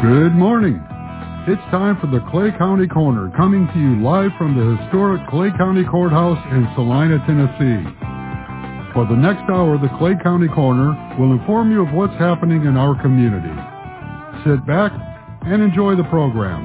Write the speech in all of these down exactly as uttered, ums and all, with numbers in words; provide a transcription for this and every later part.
Good morning. It's time for the Clay County Corner, coming to you live from the historic Clay County Courthouse in Salina, Tennessee. For the next hour, the Clay County Corner will inform you of what's happening in our community. Sit back and enjoy the program.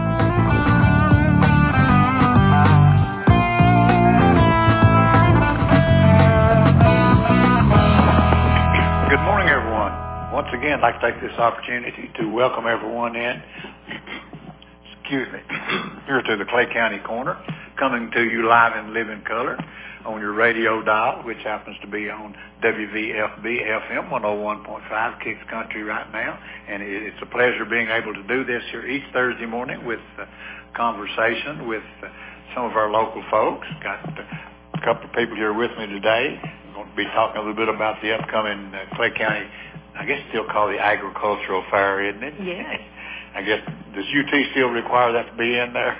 Good morning, everyone. Once again, I'd like to take this opportunity to welcome everyone in, excuse me, here to the Clay County Corner, coming to you live in living color on your radio dial, which happens to be on W V F B F M one oh one point five, Kicks Country right now. And it's a pleasure being able to do this here each Thursday morning with uh, conversation with uh, some of our local folks. Got a couple of people here with me today. We're going to be talking a little bit about the upcoming uh, Clay County, I guess still call the Agricultural Fair, isn't it? Yes. I guess, does U T still require that to be in there?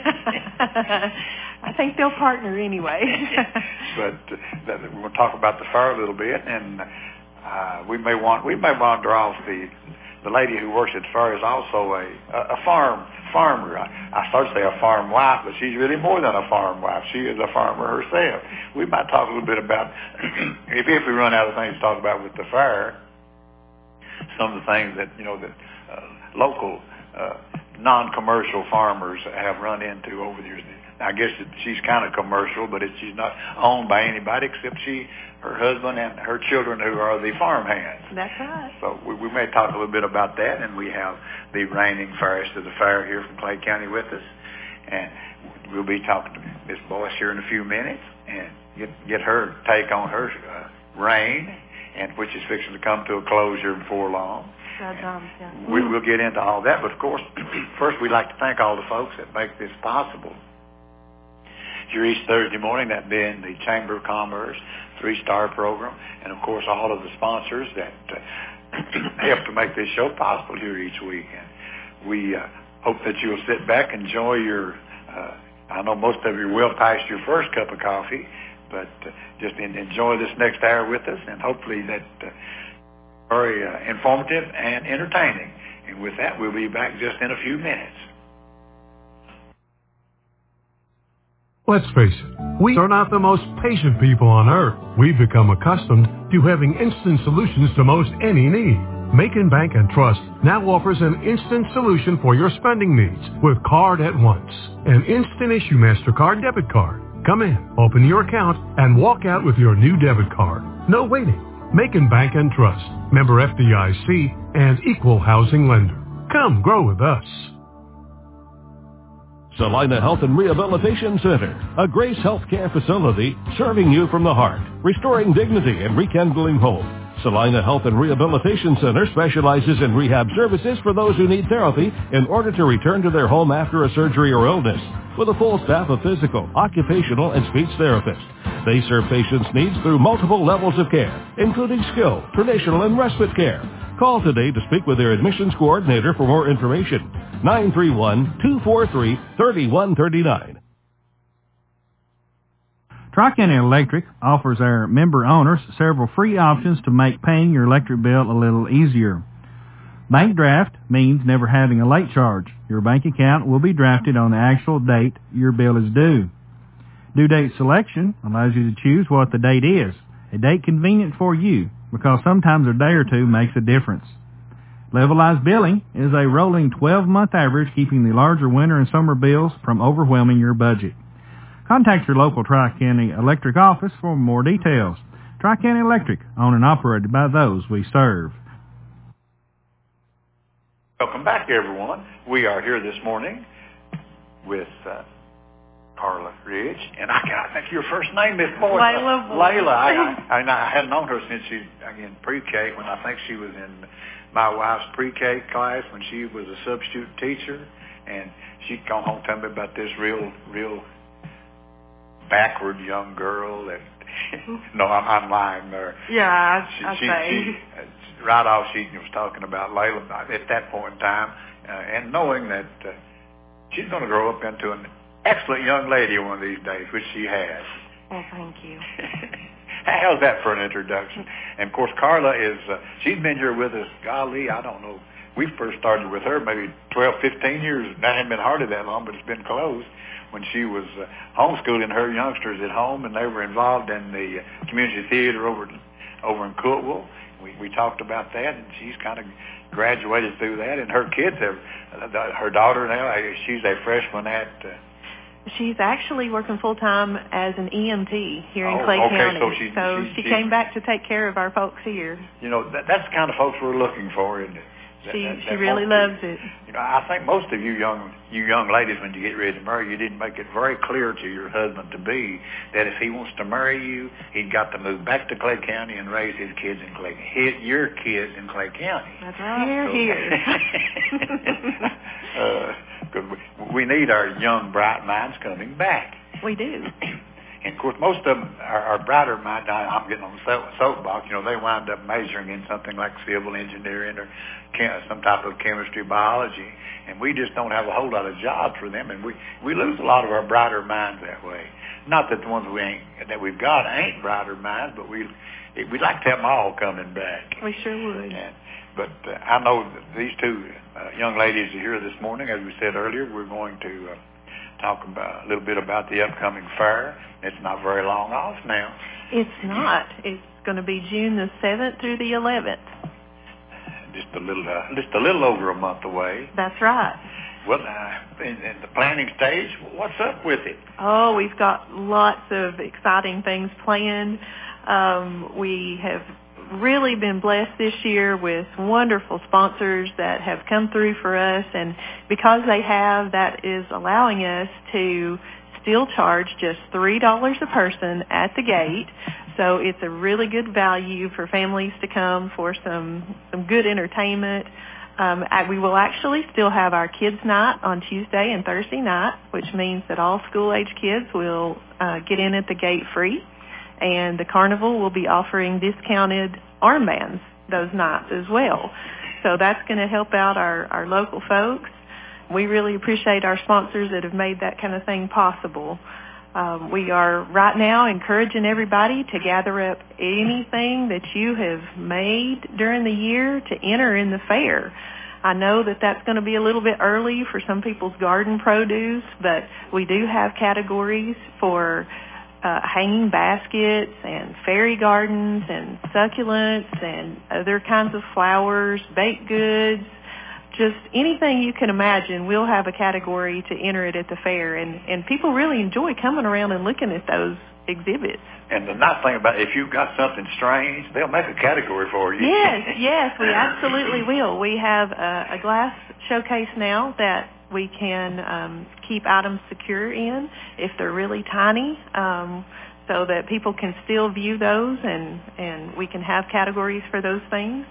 I think they'll partner anyway. But uh, that, we're going to talk about the fair a little bit, and uh, we may want we may wander off. The the lady who works at the fair is also a a farm farmer. I, I started to say a farm wife, but she's really more than a farm wife. She is a farmer herself. We might talk a little bit about if if we run out of things to talk about with the fair, some of the things that you know that uh, local uh, non-commercial farmers have run into over the years. I guess that she's kind of commercial, but it, she's not owned by anybody except she, her husband, and her children, who are the farm hands. That's right. So we, we may talk a little bit about that, and we have the reigning fairest of the fair here from Clay County with us, and we'll be talking to Miss Boyce here in a few minutes and get get her take on her uh, reign, and which is fixing to come to a closure before long. Um, yeah. we, we'll get into all that, but of course, first we'd like to thank all the folks that make this possible. Here each Thursday morning, that being the Chamber of Commerce three-star program, and of course all of the sponsors that uh, help to make this show possible here each week. And we uh, hope that you'll sit back, enjoy your, uh, I know most of you are well past your first cup of coffee, but uh, just in, enjoy this next hour with us, and hopefully that uh, very uh, informative and entertaining. And with that, we'll be back just in a few minutes. Let's face it, we are not the most patient people on earth. We've become accustomed to having instant solutions to most any need. Macon Bank and Trust now offers an instant solution for your spending needs with Card at Once, an instant issue MasterCard debit card. Come in, open your account, and walk out with your new debit card. No waiting. Macon Bank and Trust, member F D I C, and equal housing lender. Come grow with us. Salina Health and Rehabilitation Center, a Grace Healthcare facility serving you from the heart, restoring dignity and rekindling hope. Salina Health and Rehabilitation Center specializes in rehab services for those who need therapy in order to return to their home after a surgery or illness, with a full staff of physical, occupational, and speech therapists. They serve patients' needs through multiple levels of care, including skilled, traditional, and respite care. Call today to speak with their admissions coordinator for more information. nine three one, two four three, three one three nine. Tri-County Electric offers our member owners several free options to make paying your electric bill a little easier. Bank draft means never having a late charge. Your bank account will be drafted on the actual date your bill is due. Due date selection allows you to choose what the date is, a date convenient for you, because sometimes a day or two makes a difference. Levelized billing is a rolling twelve-month average, keeping the larger winter and summer bills from overwhelming your budget. Contact your local Tri-County Electric office for more details. Tri-County Electric, owned and operated by those we serve. Welcome back, everyone. We are here this morning with uh, Carla Ridge, and I, I think your first name is Boyce. Layla Boyce. Layla. I, I, I hadn't known her since she, again, pre-K, when I think she was in my wife's pre-K class when she was a substitute teacher, and she'd come home and tell me about this real, real backward young girl that, no, I'm, I'm lying there. Yeah, I, she, I she, say. She, right off, she was talking about Layla at that point in time, uh, and knowing that uh, she's going to grow up into an excellent young lady one of these days, which she has. Well, thank you. How's that for an introduction? And, of course, Carla is, uh, she's been here with us, golly, I don't know, we first started with her maybe twelve, fifteen years. That hadn't been hardly that long, but it's been close. When she was uh, homeschooling her youngsters at home, and they were involved in the uh, community theater over over in Cookville. We we talked about that, and she's kind of graduated through that. And her kids have, uh, her daughter now, she's a freshman at. Uh, She's actually working full time as an E M T here in oh, Clay okay, County. So, she, so she, she came back to take care of our folks here. You know, that, that's the kind of folks we're looking for, isn't it? That, she that, that she really loves it. You know, I think most of you young you young ladies, when you get ready to marry, you didn't make it very clear to your husband to be that if he wants to marry you, he's got to move back to Clay County and raise his kids in Clay, his, your kids in Clay County. That's right. Here, so, here. uh, Cause we, we need our young, bright minds coming back. We do. And, of course, most of them, our, our brighter minds, I, I'm getting on the soapbox, you know, they wind up majoring in something like civil engineering or chem, some type of chemistry, biology, and we just don't have a whole lot of jobs for them, and we, we lose a lot of our brighter minds that way. Not that the ones we ain't, that we've got ain't brighter minds, but we, we'd like to have them all coming back. We sure would. And, but uh, I know that these two uh, young ladies are here this morning. As we said earlier, we're going to uh, talk about a little bit about the upcoming fair. It's not very long off now. It's not. It's going to be June the seventh through the eleventh. Just a little, uh, just a little over a month away. That's right. Well, uh, in, in the planning stage, what's up with it? Oh, we've got lots of exciting things planned. Um, we have really been blessed this year with wonderful sponsors that have come through for us, and because they have, that is allowing us to still charge just three dollars a person at the gate. So it's a really good value for families to come for some, some good entertainment. Um, we will actually still have our kids' night on Tuesday and Thursday night, which means that all school-age kids will uh, get in at the gate free. And the carnival will be offering discounted armbands those nights as well. So that's going to help out our, our local folks. We really appreciate our sponsors that have made that kind of thing possible. Um, we are right now encouraging everybody to gather up anything that you have made during the year to enter in the fair. I know that that's going to be a little bit early for some people's garden produce, but we do have categories for uh, hanging baskets and fairy gardens and succulents and other kinds of flowers, baked goods. Just anything you can imagine, we'll have a category to enter it at the fair. And, and people really enjoy coming around and looking at those exhibits. And the nice thing about it, if you've got something strange, they'll make a category for you. Yes, yes, we absolutely will. We have a, a glass showcase now that we can um, keep items secure in if they're really tiny, um, so that people can still view those, and, and we can have categories for those things.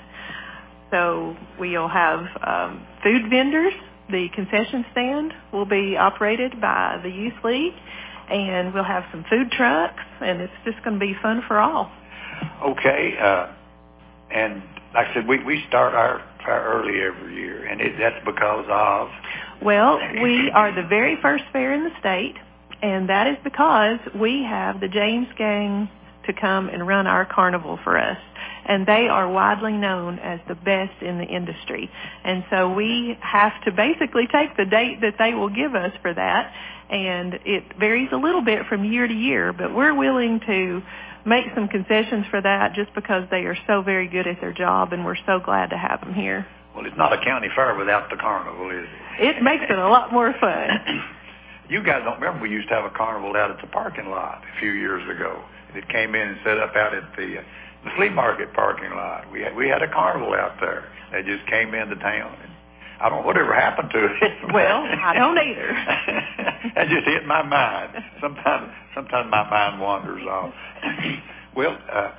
So we'll have um, food vendors. The concession stand will be operated by the Youth League, and we'll have some food trucks, and it's just going to be fun for all. Okay, uh, and like I said, we, we start our fair early every year, and it, that's because of? Well, we are the very first fair in the state, and that is because we have the James Gang to come and run our carnival for us. And they are widely known as the best in the industry. And so we have to basically take the date that they will give us for that, and it varies a little bit from year to year, but we're willing to make some concessions for that just because they are so very good at their job, and we're so glad to have them here. Well, it's not a county fair without the carnival, is it? It makes it a lot more fun. You guys don't remember we used to have a carnival out at the parking lot a few years ago. It came in and set up out at the... Uh, The flea market parking lot. We had we had a carnival out there. They just came into town. And I don't know whatever happened to it. Well, I don't either. That just hit my mind. Sometimes sometimes my mind wanders off. Well, uh,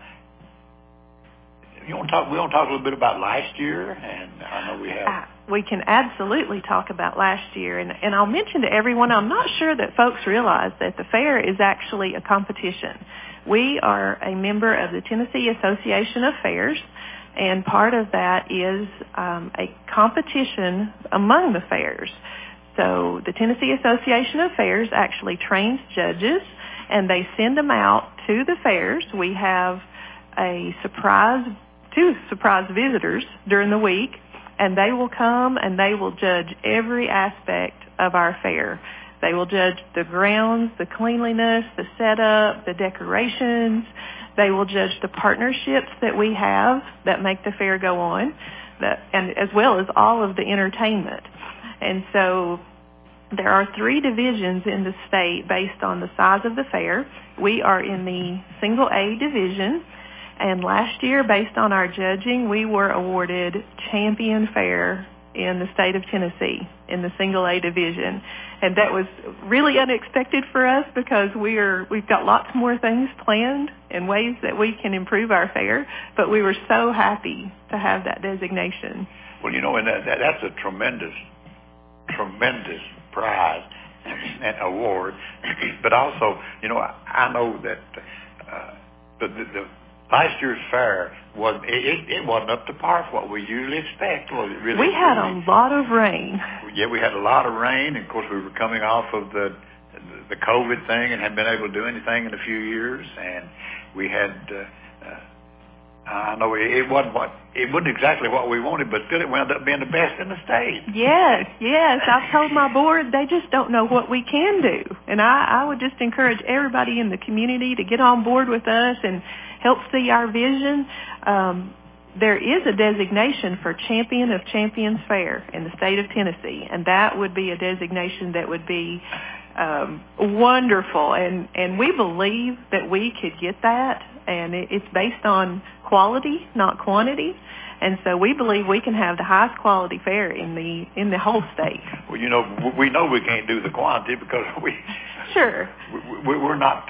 you want to talk? We want to talk a little bit about last year, and I know we have. Uh, we can absolutely talk about last year, and, and I'll mention to everyone, I'm not sure that folks realize that the fair is actually a competition. We are a member of the Tennessee Association of Fairs, and part of that is um, a competition among the fairs. So the Tennessee Association of Fairs actually trains judges, and they send them out to the fairs. We have a surprise, two surprise visitors during the week, and they will come and they will judge every aspect of our fair. They will judge the grounds, the cleanliness, the setup, the decorations. They will judge the partnerships that we have that make the fair go on, that, and as well as all of the entertainment. And so there are three divisions in the state based on the size of the fair. We are in the single A division, and last year, based on our judging, we were awarded champion fair in the state of Tennessee in the single A division. And that was really unexpected for us because we are, we've got lots more things planned and ways that we can improve our fair, but we were so happy to have that designation. Well, you know, and that, that, that's a tremendous, tremendous prize and award. But also, you know, I, I know that uh, the, the, the last year's fair was it, it wasn't up to par for what we usually expect. Was it really? We had really? a lot of rain. Yeah, we had a lot of rain, and of course we were coming off of the the COVID thing and hadn't been able to do anything in a few years, and we had. Uh, uh, I know it, it wasn't what it wasn't exactly what we wanted, but still it wound up being the best in the state. Yes, yes. I've told my board they just don't know what we can do, and I, I would just encourage everybody in the community to get on board with us and help see our vision. Um, there is a designation for Champion of Champions Fair in the state of Tennessee, and that would be a designation that would be um, wonderful. And, and we believe that we could get that, and it, it's based on quality, not quantity. And so we believe we can have the highest quality fair in the in the whole state. Well, you know, we know we can't do the quantity because we sure we, we're not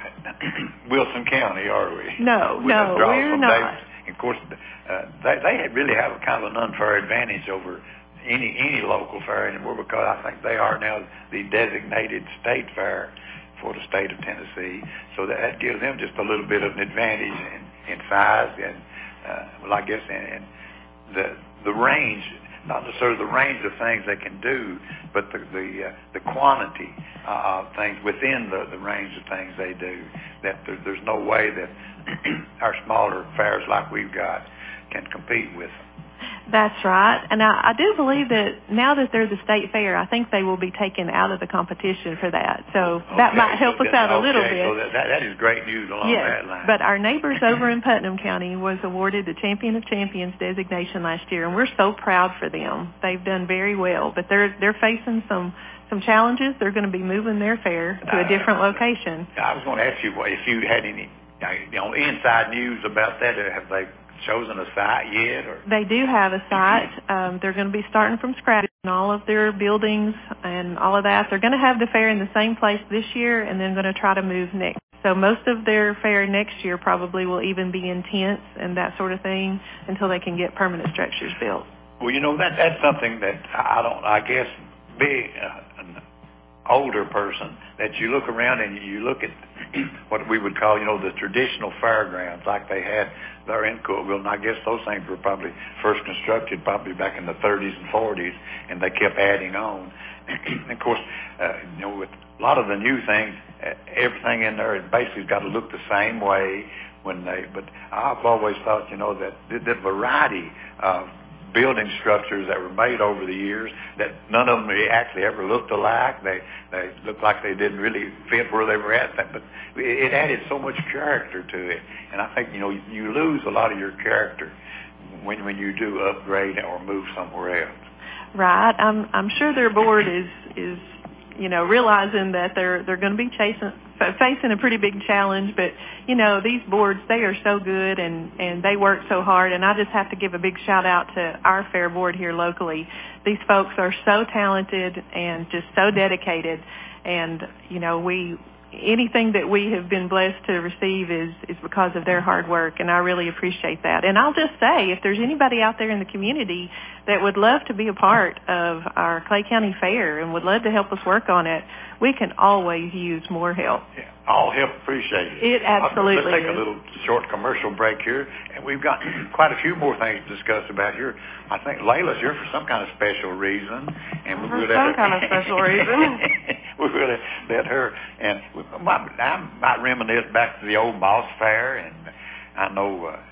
Wilson County, are we? No, we no, we're not. Davis. Of course, uh, they they really have a kind of an unfair advantage over any any local fair anymore because I think they are now the designated state fair for the state of Tennessee. So that, that gives them just a little bit of an advantage in, in size and uh, well, I guess in, in the the range, not necessarily the range of things they can do, but the the, uh, the quantity uh, of things within the, the range of things they do. That there, there's no way that our smaller fairs like we've got can compete with them. That's right. And I, I do believe that now that they're the state fair, I think they will be taken out of the competition for that. So okay, that might help so us out okay, a little bit. So that, that, that is great news along yes, that line. But our neighbors over in Putnam County was awarded the Champion of Champions designation last year, and we're so proud for them. They've done very well, but they're they're facing some some challenges. They're going to be moving their fair to a different uh, location. I was going to ask you if you had any you know, inside news about that. Have they chosen a site yet? Or? They do have a site. Um, they're going to be starting from scratch in all of their buildings and all of that. They're going to have the fair in the same place this year and then going to try to move next. So most of their fair next year probably will even be in tents and that sort of thing until they can get permanent structures built. Well, you know, that that's something that I don't, I guess, being uh, an older person, that you look around and you look at what we would call, you know, the traditional fairgrounds like they had there in Cookeville, and I guess those things were probably first constructed probably back in the thirties and forties, and they kept adding on. And of course, uh, you know, with a lot of the new things, uh, everything in there it basically got to look the same way when they, but I've always thought, you know, that the, the variety of building structures that were made over the years, that none of them actually ever looked alike. They they looked like they didn't really fit where they were at, but it added so much character to it. And I think, you know, you lose a lot of your character when when you do upgrade or move somewhere else. Right. I'm I'm sure their board is is you know realizing that they're they're going to be chasing facing a pretty big challenge, but you know these boards, they are so good and and they work so hard, and I just have to give a big shout out to our fair board here locally. These folks are so talented and just so dedicated, and you know we anything that we have been blessed to receive is is because of their hard work, and I really appreciate that. And I'll just say, if there's anybody out there in the community that would love to be a part of our Clay County Fair and would love to help us work on it, we can always use more help. Yeah, all help appreciated. It absolutely Let's take is. a little short commercial break here, and we've got quite a few more things to discuss about here. I think Layla's here for some kind of special reason, and for we're some going to kind of special reason. we're going to let her, and we might, I might reminisce back to the old Moss Fair, and I know uh,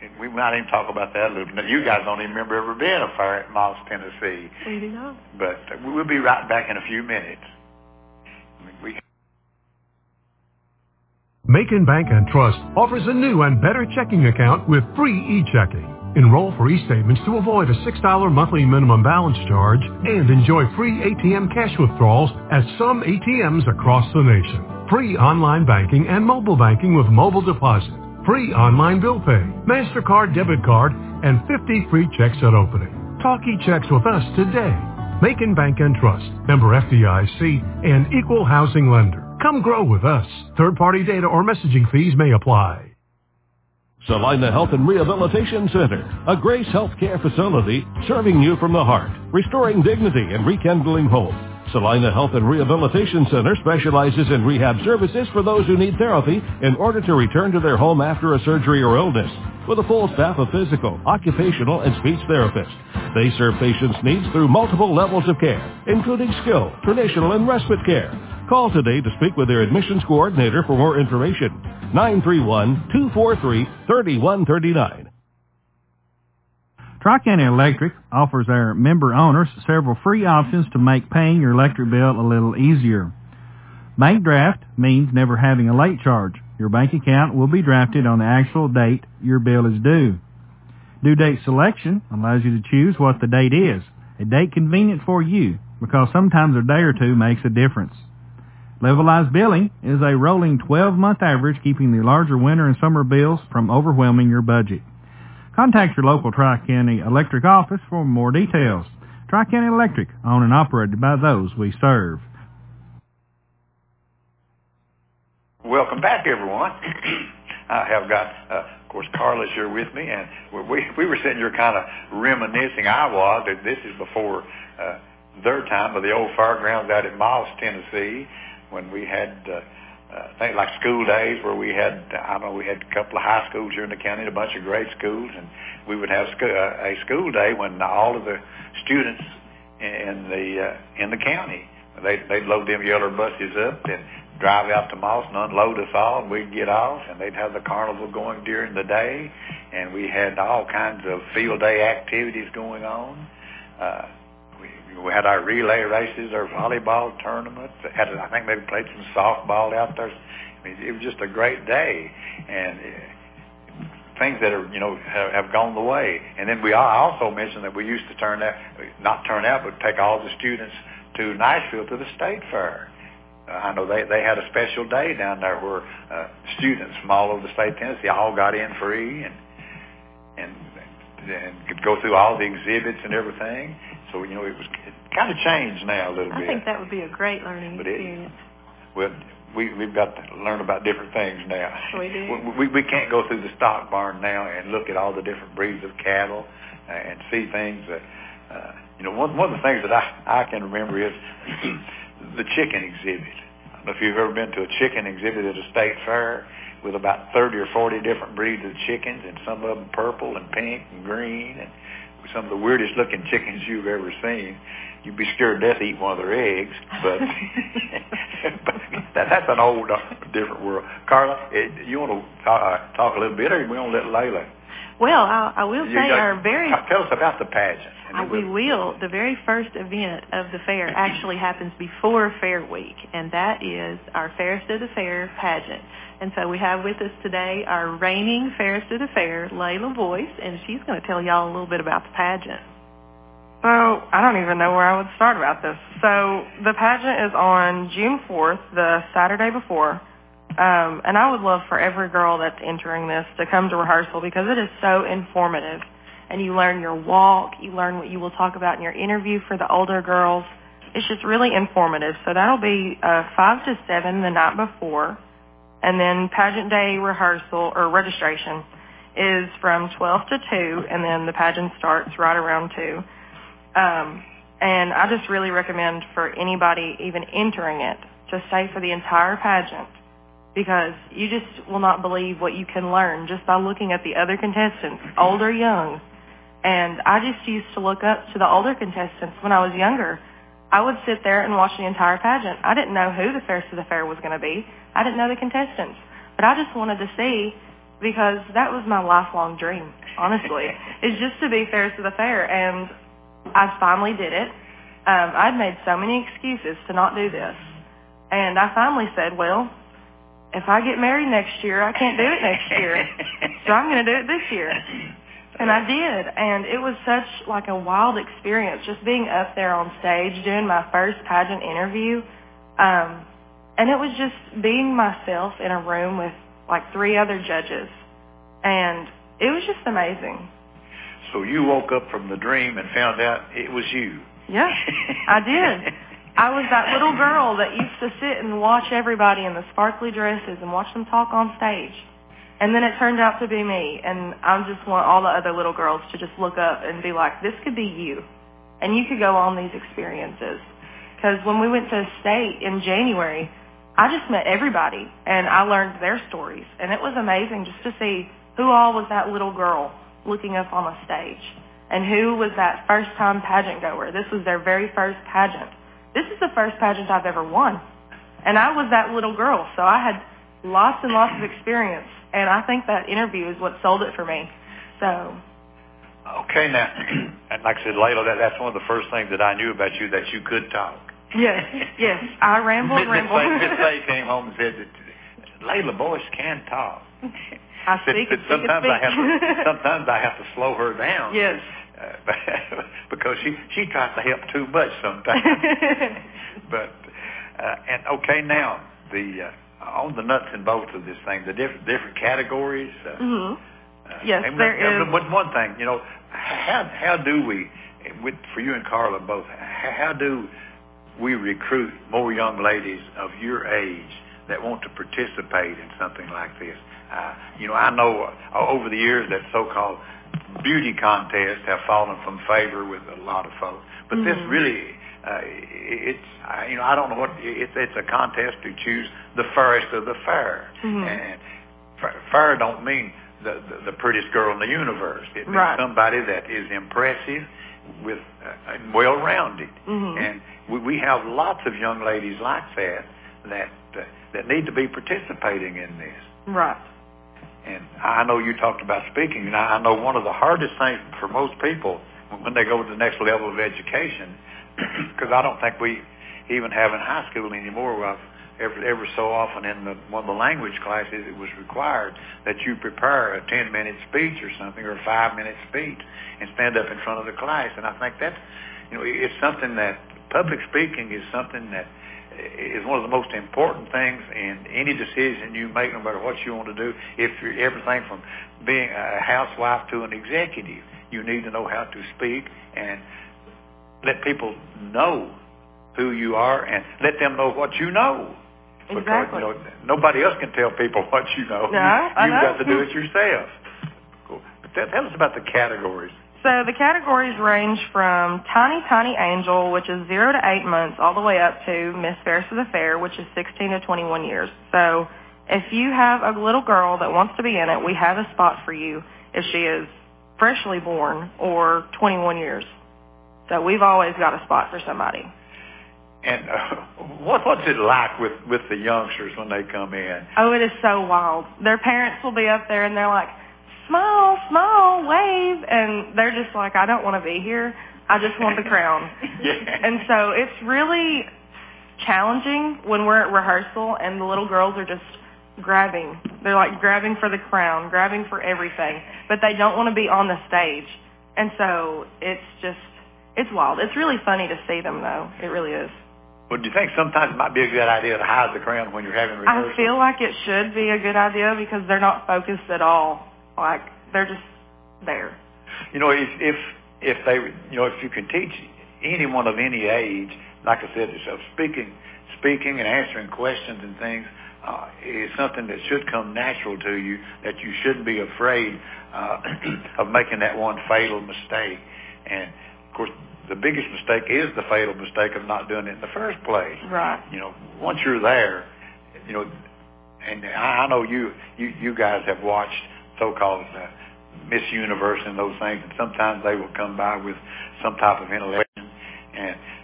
we might even talk about that a little bit. You guys don't even remember ever being a fair at Moss, Tennessee. We do not. But we'll be right back in a few minutes. We Macon Bank and Trust offers a new and better checking account with free e-checking. Enroll for e-statements to avoid a six dollars monthly minimum balance charge and enjoy free A T M cash withdrawals at some A T Ms across the nation. Free online banking and mobile banking with mobile deposit. Free online bill pay, MasterCard debit card, and fifty free checks at opening. Talk e-checks with us today. Macon Bank and Trust, member F D I C, and equal housing lender. Come grow with us. Third-party data or messaging fees may apply. Salina Health and Rehabilitation Center, a Grace Healthcare facility serving you from the heart, restoring dignity and rekindling hope. Salina Health and Rehabilitation Center specializes in rehab services for those who need therapy in order to return to their home after a surgery or illness. With a full staff of physical, occupational, and speech therapists, they serve patients' needs through multiple levels of care, including skilled, traditional, and respite care. Call today to speak with their admissions coordinator for more information. nine three one, two four three, three one three nine. Tri-County Electric offers our member owners several free options to make paying your electric bill a little easier. Bank draft means never having a late charge. Your bank account will be drafted on the actual date your bill is due. Due date selection allows you to choose what the date is, a date convenient for you, because sometimes a day or two makes a difference. Levelized billing is a rolling twelve-month average, keeping the larger winter and summer bills from overwhelming your budget. Contact your local Tri-County Electric office for more details. Tri-County Electric, owned and operated by those we serve. Welcome back, everyone. I have got, uh, of course, Carla's here with me, and we we were sitting here kind of reminiscing. I was. This is before uh, their time of the old fairgrounds out at Moss, Tennessee, when we had uh, uh, things like school days where we had, I don't know, we had a couple of high schools here in the county, and a bunch of grade schools, and we would have sco- uh, a school day when all of the students in the uh, in the county, they'd, they'd load them yeller buses up and drive out to Moss and unload us all, and we'd get off, and they'd have the carnival going during the day, and we had all kinds of field day activities going on. Uh, we, we had our relay races, our volleyball tournaments. Had, I think they played some softball out there. I mean, it was just a great day, and uh, things that are, you know, have, have gone the way. And then we I also mentioned that we used to turn out, not turn out, but take all the students to Nashville to the state fair. Uh, I know they, they had a special day down there where uh, students from all over the state of Tennessee all got in free and and and could go through all the exhibits and everything. So, you know, it was it kind of changed now a little I bit. I think that would be a great learning but experience. It, well, we, we've got to learn about different things now. We do. We, we can't go through the stock barn now and look at all the different breeds of cattle uh, and see things that, uh, you know, one, one of the things that I, I can remember is the chicken exhibit. I don't know if you've ever been to a chicken exhibit at a state fair with about thirty or forty different breeds of chickens, and some of them purple and pink and green, and some of the weirdest looking chickens you've ever seen. You'd be scared to death to eat one of their eggs, but, but that, that's an old, uh, different world. Carla, it, you want to talk, uh, talk a little bit, or we want to let Layla? Well, I, I will You say got- our very... Tell us about the pageant. Uh, we will. The very first event of the fair actually happens before Fair Week, and that is our Fairest of the Fair pageant. And so we have with us today our reigning Fairest of the Fair, Layla Boyce, and she's going to tell y'all a little bit about the pageant. So I don't even know where I would start about this. So the pageant is on June fourth, the Saturday before. Um, and I would love for every girl that's entering this to come to rehearsal because it is so informative. And you learn your walk, you learn what you will talk about in your interview for the older girls. It's just really informative. So that'll be uh, five to seven the night before. And then pageant day rehearsal or registration is from twelve to two, and then the pageant starts right around two. Um, and I just really recommend for anybody even entering it to stay for the entire pageant, because you just will not believe what you can learn just by looking at the other contestants, old or young. And I just used to look up to the older contestants when I was younger. I would sit there and watch the entire pageant. I didn't know who the Fairest of the Fair was going to be. I didn't know the contestants. But I just wanted to see because that was my lifelong dream, honestly, is just to be Fairest of the Fair, and I finally did it. Um, I'd made so many excuses to not do this, and I finally said, well, if I get married next year, I can't do it next year, so I'm going to do it this year. And I did, and it was such like a wild experience, just being up there on stage, doing my first pageant interview, um, and it was just being myself in a room with like three other judges, and it was just amazing. So you woke up from the dream and found out it was you. Yeah, I did. I was that little girl that used to sit and watch everybody in the sparkly dresses and watch them talk on stage. And then it turned out to be me, and I just want all the other little girls to just look up and be like, this could be you, and you could go on these experiences. Because when we went to state in January, I just met everybody, and I learned their stories, and it was amazing just to see who all was that little girl looking up on a stage, and who was that first-time pageant goer. This was their very first pageant. This is the first pageant I've ever won, and I was that little girl, so I had lots and lots of experience, and I think that interview is what sold it for me. So. Okay, now, and like I said, Layla, that, that's one of the first things that I knew about you, that you could talk. Yes, yes, I ramble and ramble. Miss Faye came home and said that Layla Boyce can talk. I speak and speak sometimes and speak. I have to, sometimes I have to slow her down. Yes. Uh, because she she tries to help too much sometimes. but uh, and okay, now the uh, on the nuts and bolts of this thing, the different different categories. Uh, mm-hmm. uh, yes, and there uh, is. One, one thing, you know, how how do we, with for you and Carla both, how do we recruit more young ladies of your age that want to participate in something like this? Uh, you know, I know uh, over the years that so-called beauty contests have fallen from favor with a lot of folks, but mm-hmm. this really, uh, it's, uh, you know, I don't know what, it's, it's a contest to choose the fairest of the fair. Mm-hmm. And fair don't mean the, the, the prettiest girl in the universe. It means right. somebody that is impressive with uh, and well-rounded. Mm-hmm. And we, we have lots of young ladies like that that uh, that need to be participating in this. Right. And I know you talked about speaking, and I know one of the hardest things for most people when they go to the next level of education, because I don't think we even have in high school anymore. Well, every, every so often in the, one of the language classes, it was required that you prepare a ten-minute speech or something, or a five-minute speech, and stand up in front of the class. And I think that's, you know, it's something that public speaking is something that is one of the most important things in any decision you make, no matter what you want to do. If you're everything from being a housewife to an executive, you need to know how to speak and let people know who you are and let them know what you know. Exactly. Because, you know, nobody else can tell people what you know. No, you, I You've know. got to do it yourself. Cool. But tell, tell us about the categories. So the categories range from Tiny Tiny Angel, which is zero to eight months, all the way up to Miss Fairest of the Fair, which is sixteen to twenty-one years. So if you have a little girl that wants to be in it, we have a spot for you if she is freshly born or twenty-one years. So we've always got a spot for somebody. And uh, what what's it like with, with the youngsters when they come in? Oh, it is so wild. Their parents will be up there and they're like, smile, smile, wave, and they're just like, I don't want to be here. I just want the crown. Yeah. And so it's really challenging when we're at rehearsal and the little girls are just grabbing. They're like grabbing for the crown, grabbing for everything, but they don't want to be on the stage. And so it's just, it's wild. It's really funny to see them, though. It really is. Well, do you think sometimes it might be a good idea to hide the crown when you're having rehearsal? I feel like it should be a good idea because they're not focused at all. Like, they're just there. You know, if if if they, you know, if you can teach anyone of any age, like I said, so speaking, speaking and answering questions and things uh, is something that should come natural to you. That you shouldn't be afraid uh, of making that one fatal mistake. And of course, the biggest mistake is the fatal mistake of not doing it in the first place. Right. You know, once you're there, you know, and I know you you you guys have watched so-called uh, Miss Universe and those things, and sometimes they will come by with some type of intellect, and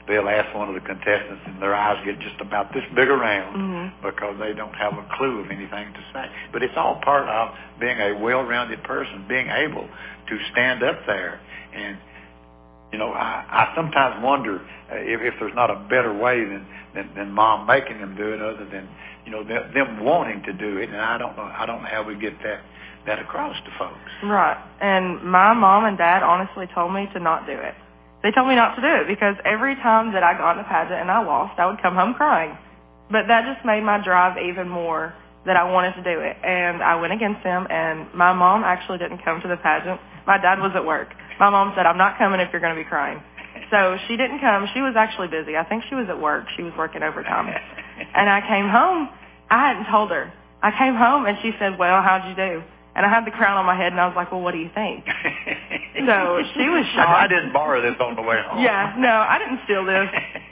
they'll ask one of the contestants and their eyes get just about this big around mm-hmm. because they don't have a clue of anything to say. But it's all part of being a well-rounded person, being able to stand up there. And, you know, I, I sometimes wonder uh, if, if there's not a better way than, than, than Mom making them do it other than, you know, them, them wanting to do it. And I don't know, I don't know how we get that, that across to folks. Right. And my mom and dad honestly told me to not do it. They told me not to do it because every time that I got in a pageant and I lost, I would come home crying. But that just made my drive even more that I wanted to do it. And I went against them, and my mom actually didn't come to the pageant. My dad was at work. My mom said, I'm not coming if you're going to be crying. So she didn't come. She was actually busy. I think she was at work. She was working overtime. And I came home. I hadn't told her. I came home, and she said, well, how'd you do? And I had the crown on my head, and I was like, well, what do you think? So she was shocked. I didn't borrow this on the way home. Yeah, no, I didn't steal this.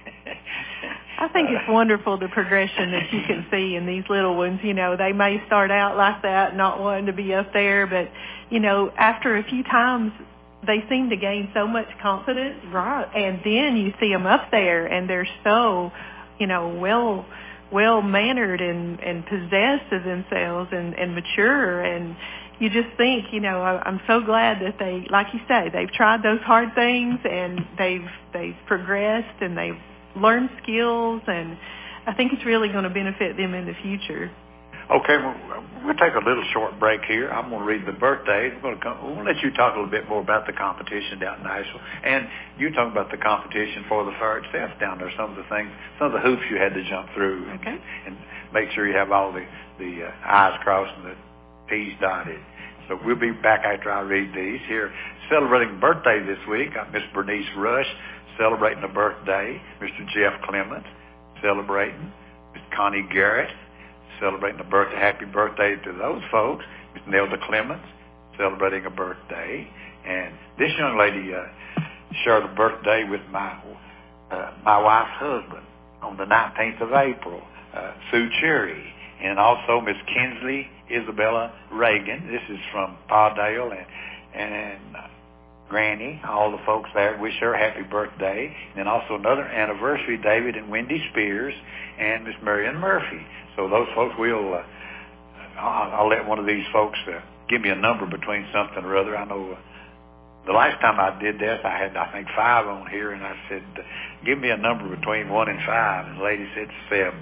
I think it's wonderful, the progression that you can see in these little ones. You know, they may start out like that, not wanting to be up there, but, you know, after a few times, they seem to gain so much confidence. Right. And then you see them up there, and they're so, you know, well... well-mannered and, and possessed of themselves and, and mature. And you just think, you know, I, I'm so glad that they, like you say, they've tried those hard things and they've, they've progressed and they've learned skills. And I think it's really going to benefit them in the future. Okay, well, we'll take a little short break here. I'm going to read the birthdays. We're going to come, we'll let you talk a little bit more about the competition down in Nashville. And you talk about the competition for the fair itself down there, some of the things, some of the hoops you had to jump through. And, okay. and make sure you have all the, the uh, I's crossed and the T's dotted. So we'll be back after I read these. Here, celebrating birthday this week, got Miss Bernice Rush celebrating a birthday, Mister Jeff Clements celebrating, Miss Connie Garrett celebrating a birthday. Happy birthday to those folks. Miss Nelda Clements celebrating a birthday. And this young lady uh, shared a birthday with my uh, my wife's husband on the nineteenth of April, uh, Sue Cherry. And also Miss Kinsley Isabella Reagan. This is from Paudale and, and uh, Granny, all the folks there. Wish her a happy birthday. And then also another anniversary, David and Wendy Spears and Miss Marion Murphy. So those folks will, uh, I'll, I'll let one of these folks uh, give me a number between something or other. I know uh, the last time I did this, I had, I think, five on here, and I said, uh, give me a number between one and five. And the lady said seven.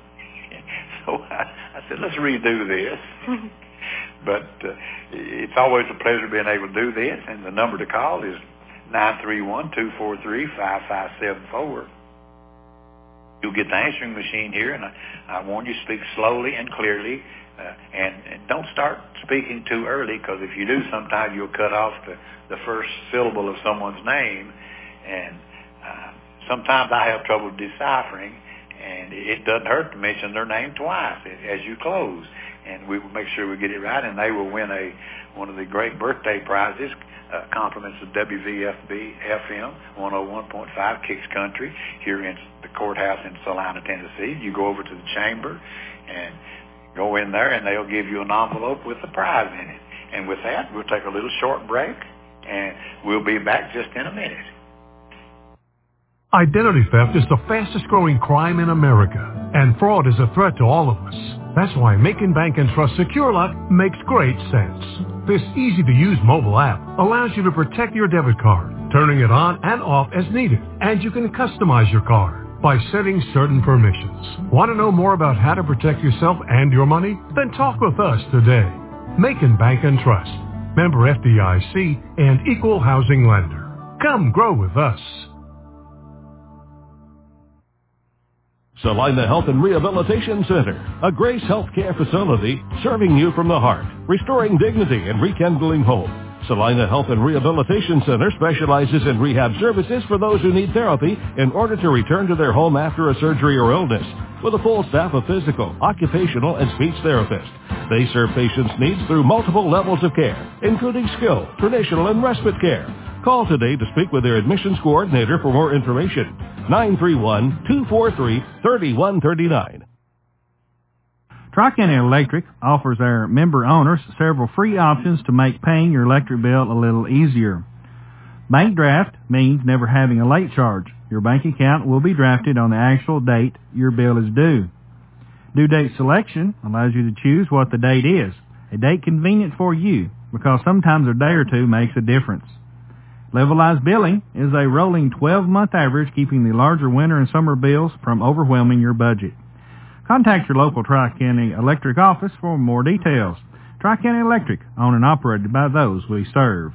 So I, I said, let's redo this. But uh, it's always a pleasure being able to do this, and the number to call is nine three one, two four three, five five seven four. You'll get the answering machine here, and I, I warn you, speak slowly and clearly, uh, and, and don't start speaking too early, because if you do, sometimes you'll cut off the, the first syllable of someone's name, and uh, sometimes I have trouble deciphering, and it doesn't hurt to mention their name twice as you close, and we will make sure we get it right, and they will win a one of the great birthday prizes, uh, compliments of W V F B F M one oh one point five Kicks Country here in the courthouse in Salina, Tennessee. You go over to the chamber and go in there, and they'll give you an envelope with a prize in it. And with that, we'll take a little short break, and we'll be back just in a minute. Identity theft is the fastest growing crime in America, and fraud is a threat to all of us. That's why Macon Bank and Trust SecureLock makes great sense. This easy-to-use mobile app allows you to protect your debit card, turning it on and off as needed, and you can customize your card by setting certain permissions. Want to know more about how to protect yourself and your money? Then talk with us today. Macon Bank and Trust, member F D I C and equal housing lender. Come grow with us. Salina Health and Rehabilitation Center, a Grace Healthcare facility serving you from the heart, restoring dignity and rekindling hope. Salina Health and Rehabilitation Center specializes in rehab services for those who need therapy in order to return to their home after a surgery or illness, with a full staff of physical, occupational, and speech therapists. They serve patients' needs through multiple levels of care, including skilled, traditional, and respite care. Call today to speak with their admissions coordinator for more information. nine three one, two four three, three one three nine. Tri-County Electric offers our member owners several free options to make paying your electric bill a little easier. Bank draft means never having a late charge. Your bank account will be drafted on the actual date your bill is due. Due date selection allows you to choose what the date is, a date convenient for you, because sometimes a day or two makes a difference. Levelized billing is a rolling twelve-month average, keeping the larger winter and summer bills from overwhelming your budget. Contact your local Tri-County Electric office for more details. Tri-County Electric, owned and operated by those we serve.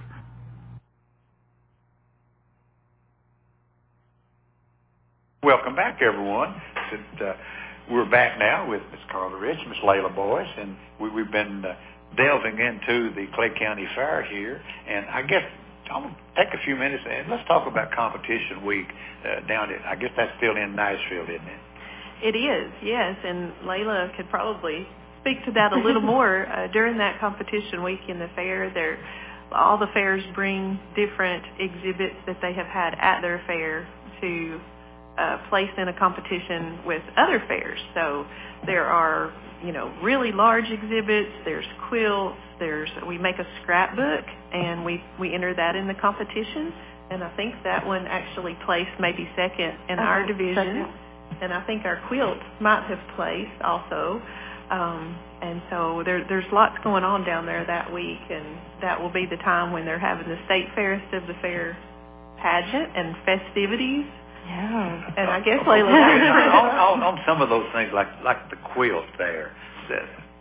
Welcome back, everyone. Uh, we're back now with Miz Carla Rich, Miz Layla Boyce, and we, we've been uh, delving into the Clay County Fair here. And I guess I'm going to take a few minutes and let's talk about Competition Week uh, down at, I guess that's still in Nashville, isn't it? It is, yes, and Layla could probably speak to that a little more. Uh, during that Competition Week in the fair, there, all the fairs bring different exhibits that they have had at their fair to Uh, placed in a competition with other fairs. So there are, you know, really large exhibits. There's quilts. There's we make a scrapbook and we we enter that in the competition. And I think that one actually placed maybe second in uh-huh. our division. Second. And I think our quilt might have placed also. Um, and so there, there's lots going on down there that week, and that will be the time when they're having the State Fairest of the Fair pageant and festivities. Yeah, and I guess Layla. on, on, on some of those things, like like the quilt there, the,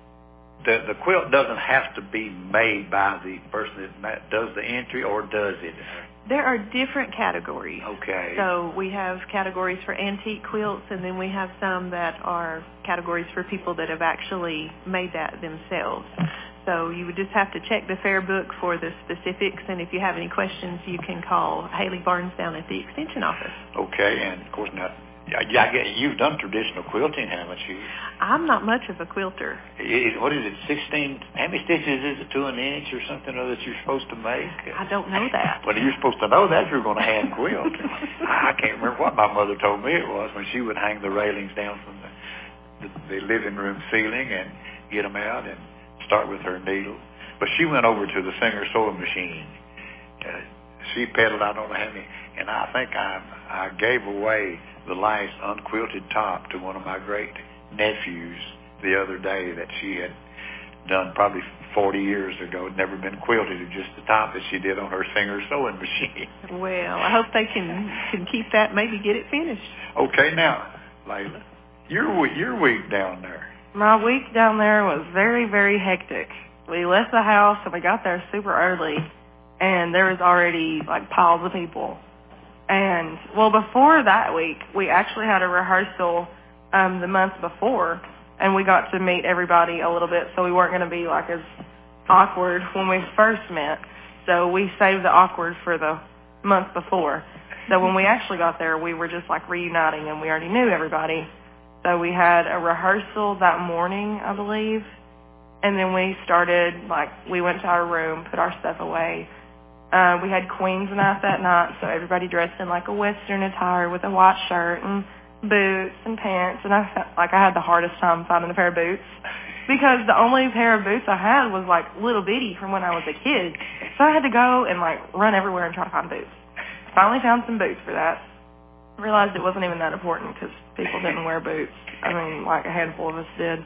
the the quilt doesn't have to be made by the person that does the entry, or does it? There are different categories. Okay. So we have categories for antique quilts, and then we have some that are categories for people that have actually made that themselves. So you would just have to check the fair book for the specifics, and if you have any questions, you can call Haley Barnes down at the Extension office. Okay, and of course now, yeah, I get you've done traditional quilting, haven't you? I'm not much of a quilter. Is, what is it, sixteen, how many stitches is it to an inch or something that you're supposed to make? I don't know that. Well, you're supposed to know that if you're going to hand quilt. I can't remember what my mother told me it was when she would hang the railings down from the, the, the living room ceiling and get them out and start with her needle. But she went over to the Singer sewing machine. Uh, she peddled, I don't know how many, and I think I I gave away the last unquilted top to one of my great nephews the other day that she had done probably forty years ago. It never been quilted, it was just the top that she did on her Singer sewing machine. Well, I hope they can can keep that, maybe get it finished. Okay, now, Layla, your your week down there. My week down there was very, very hectic. We left the house and we got there super early, and there was already like piles of people. And well, before that week, we actually had a rehearsal um, the month before, and we got to meet everybody a little bit, so we weren't going to be like as awkward when we first met. So we saved the awkward for the month before. So when we actually got there, we were just like reuniting, and we already knew everybody. So we had a rehearsal that morning, I believe, and then we started, like, we went to our room, put our stuff away. Uh, we had Queen's Night that night, so everybody dressed in, like, a Western attire with a white shirt and boots and pants, and I felt like I had the hardest time finding a pair of boots because the only pair of boots I had was, like, little bitty from when I was a kid. So I had to go and, like, run everywhere and try to find boots. Finally found some boots for that. Realized it wasn't even that important because people didn't wear boots. I mean, like a handful of us did.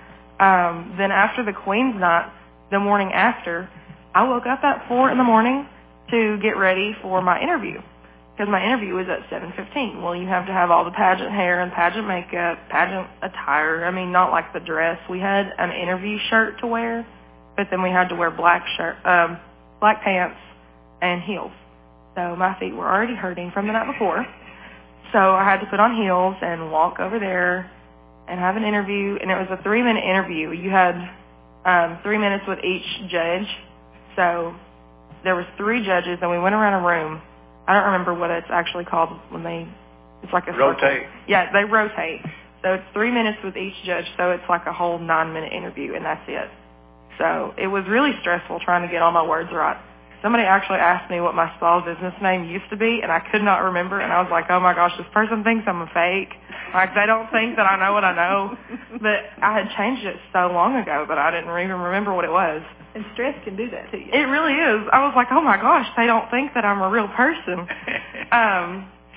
Um, then after the Queen's Night, the morning after, I woke up at four in the morning to get ready for my interview because my interview was at seven fifteen. Well, you have to have all the pageant hair and pageant makeup, pageant attire. I mean, not like the dress. We had an interview shirt to wear, but then we had to wear black shirt, um, black pants and heels. So my feet were already hurting from the night before. So I had to put on heels and walk over there and have an interview. And it was a three-minute interview. You had um, three minutes with each judge. So there was three judges, and we went around a room. I don't remember what it's actually called when they, it's like a rotate. Circle. Yeah, they rotate. So it's three minutes with each judge. So it's like a whole nine-minute interview, and that's it. So it was really stressful trying to get all my words right. Somebody actually asked me what my small business name used to be, and I could not remember. And I was like, oh, my gosh, this person thinks I'm a fake. Like, they don't think that I know what I know. But I had changed it so long ago that I didn't even remember what it was. And stress can do that to you. It really is. I was like, oh, my gosh, they don't think that I'm a real person. um,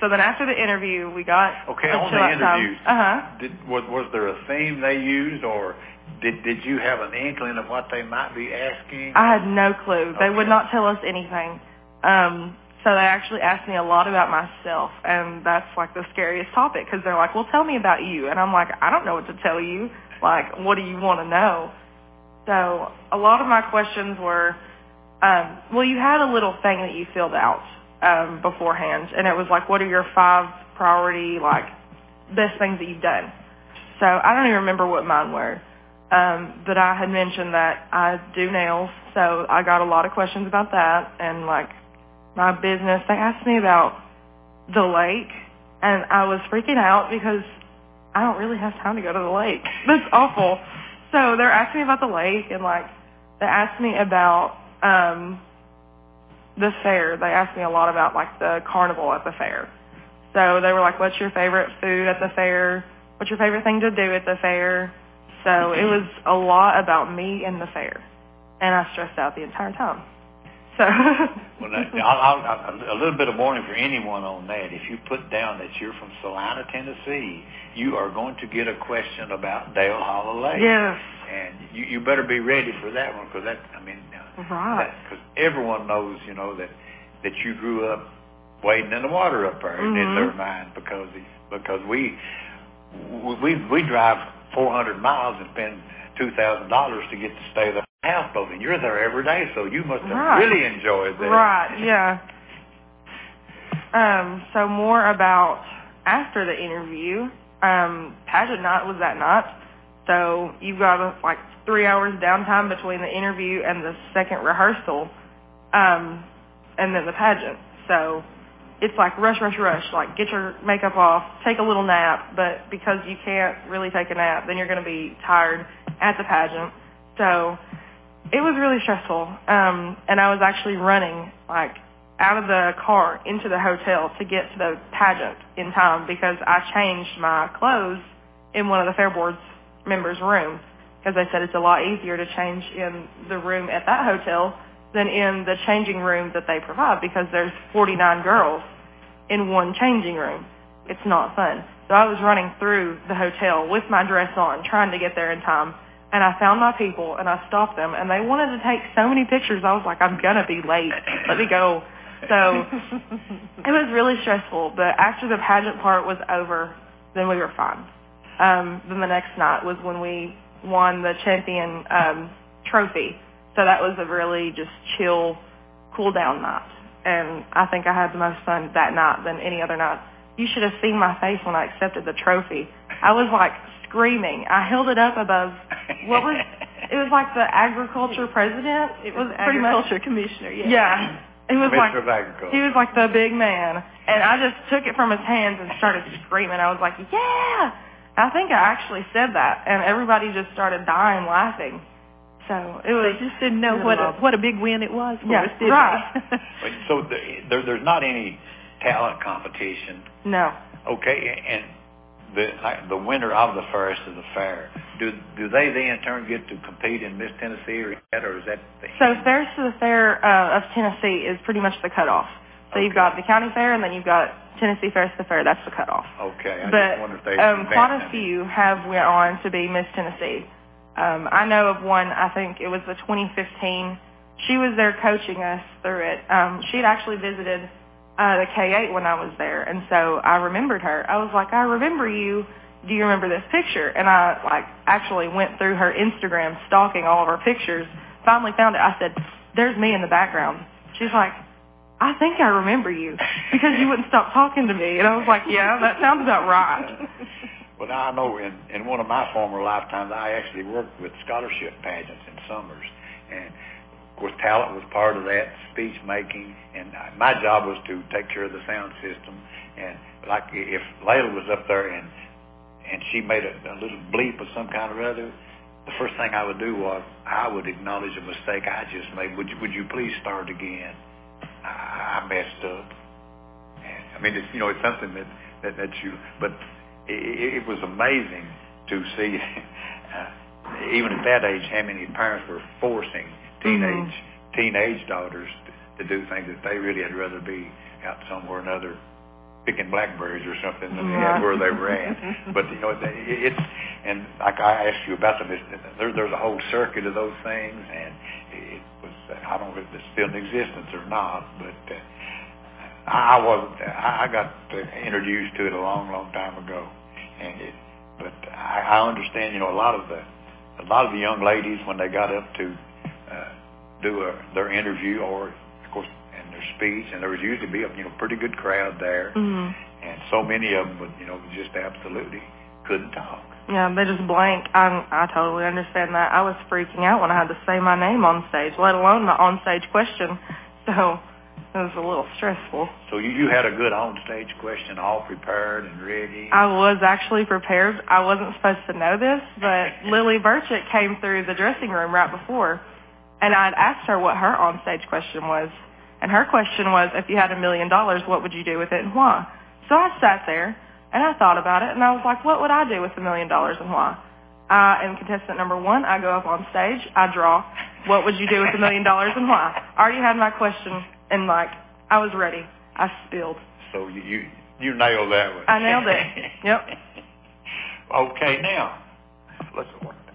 So then after the interview, we got okay a on chill the out time. interview. Uh-huh. Did was was there a theme they used, or did did you have an inkling of what they might be asking? I had no clue. Okay. They would not tell us anything. Um, so they actually asked me a lot about myself, and that's like the scariest topic because they're like, well, tell me about you. And I'm like, I don't know what to tell you. Like, what do you want to know? So a lot of my questions were, um, well, you had a little thing that you filled out um, beforehand, and it was like, what are your five priority, like, best things that you've done? So I don't even remember what mine were. Um, but I had mentioned that I do nails, so I got a lot of questions about that, and, like, my business. They asked me about the lake, and I was freaking out because I don't really have time to go to the lake. That's awful. So they're asking me about the lake, and, like, they asked me about um, the fair. They asked me a lot about, like, the carnival at the fair. So they were like, what's your favorite food at the fair? What's your favorite thing to do at the fair? So it was a lot about me and the fair, and I stressed out the entire time. So well, that, I'll, I'll, a little bit of warning for anyone on that. If you put down that you're from Salina, Tennessee, you are going to get a question about Dale Hollow Lake. Yes. And you, you better be ready for that one because that, I mean, right. Because everyone knows, you know, that that you grew up wading in the water up there mm-hmm. in their mind because because we we we drive four hundred miles and spend two thousand dollars to get to stay there. Houseboat, and you're there every day, so you must have right. really enjoyed that. Right, yeah. Um, so more about after the interview, um, pageant night was that night. So you've got a, like three hours downtime between the interview and the second rehearsal, um, and then the pageant. So it's like rush, rush, rush, like get your makeup off, take a little nap, but because you can't really take a nap, then you're going to be tired at the pageant. So it was really stressful, um, and I was actually running, like, out of the car into the hotel to get to the pageant in time because I changed my clothes in one of the Fair Board's members' rooms because they said it's a lot easier to change in the room at that hotel than in the changing room that they provide because there's forty-nine girls in one changing room. It's not fun. So I was running through the hotel with my dress on, trying to get there in time. And I found my people, and I stopped them, and they wanted to take so many pictures. I was like, I'm going to be late. Let me go. So it was really stressful. But after the pageant part was over, then we were fine. Um, then the next night was when we won the champion um, trophy. So that was a really just chill, cool-down night. And I think I had the most fun that night than any other night. You should have seen my face when I accepted the trophy. I was like screaming. I held it up above, what was, it was like the agriculture president. It was, was agriculture much, commissioner, yeah. Yeah. It was Commissioner like, of Agriculture. he was like the big man. And I just took it from his hands and started screaming. I was like, yeah. I think I actually said that. And everybody just started dying laughing. So it was. They just didn't know what a, what a big win it was for yeah, us, did right. they? So the, there, there's not any talent competition. No. Okay, and the the winner of the first of the fair, do do they then in turn get to compete in Miss Tennessee or that, or is that the So Fairest to the Fair uh, of Tennessee is pretty much the cutoff. So okay. you've got the county fair, and then you've got Tennessee Fairest to the Fair. That's the cutoff. Okay, I but just wonder if they um, quite a advanced few have went on to be Miss Tennessee. Um, I know of one. I think it was the twenty fifteen. She was there coaching us through it. Um, she had actually visited uh, the K eight when I was there, and so I remembered her. I was like, I remember you. Do you remember this picture? And I like actually went through her Instagram, stalking all of her pictures. Finally found it. I said, "There's me in the background." She's like, "I think I remember you because you wouldn't stop talking to me." And I was like, "Yeah, that sounds about right." Well, now I know in, in one of my former lifetimes, I actually worked with scholarship pageants in summers. And, of course, talent was part of that, speech making. And my job was to take care of the sound system. And, like, if Layla was up there and and she made a, a little bleep of some kind or other, the first thing I would do was I would acknowledge a mistake I just made. Would you, would you please start again? I, I messed up. And, I mean, it's, you know, it's something that, that, that you... but. It, it was amazing to see, uh, even at that age, how many parents were forcing teenage mm-hmm. teenage daughters to, to do things that they really had rather be out somewhere or another picking blackberries or something Right. where they were at. But, you know, it's, and like I asked you about them, there, there's a whole circuit of those things, and it was, I don't know if it's still in existence or not, but uh, I wasn't, I got introduced to it a long, long time ago. And it, but I, I understand, you know, a lot of the, a lot of the young ladies, when they got up to uh, do a, their interview or, of course, and their speech, and there was usually be a, you know, pretty good crowd there. Mm-hmm. And so many of them would, you know, just absolutely couldn't talk. Yeah, they just blank. I I totally understand that. I was freaking out when I had to say my name on stage, let alone the on-stage question. So it was a little stressful. So you, you had a good on-stage question all prepared and ready? I was actually prepared. I wasn't supposed to know this, but Lily Burchett came through the dressing room right before, and I'd asked her what her on-stage question was. And her question was, if you had a million dollars, what would you do with it and why? So I sat there, and I thought about it, and I was like, what would I do with a million dollars and why? I am contestant number one. I go up on stage. I draw. What would you do with a million dollars and why? I already had my question, and, like, I was ready. I spilled. So you you, you nailed that one. I nailed it. Yep. Okay, now, let's